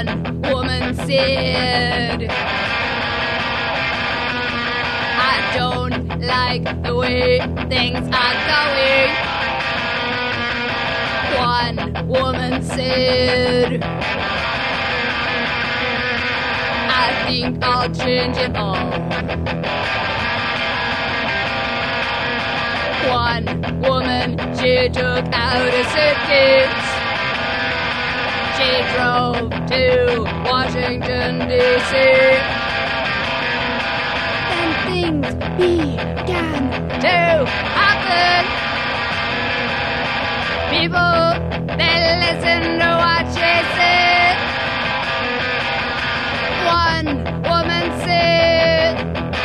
One woman said, I don't like the way things are going. One woman said, I think I'll change it all. One woman, she took out a suitcase. She drove to Washington, D.C. Then things began to happen. People, they listened to what she said. One woman said,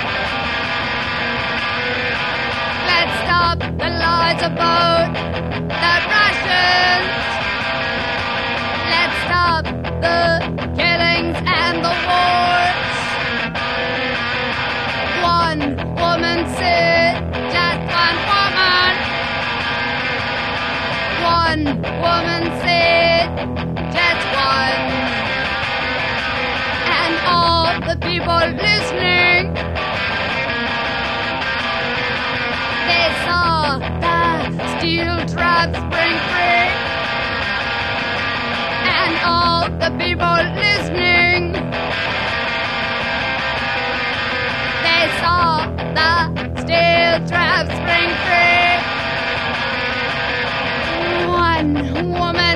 let's stop the lies about the Russians. Let's stop the killings and the wars. One woman said, just one woman. One woman said, just one. And all the people listening, they saw the steel trap spring free. And all the people listening, they saw the steel trap spring free. One woman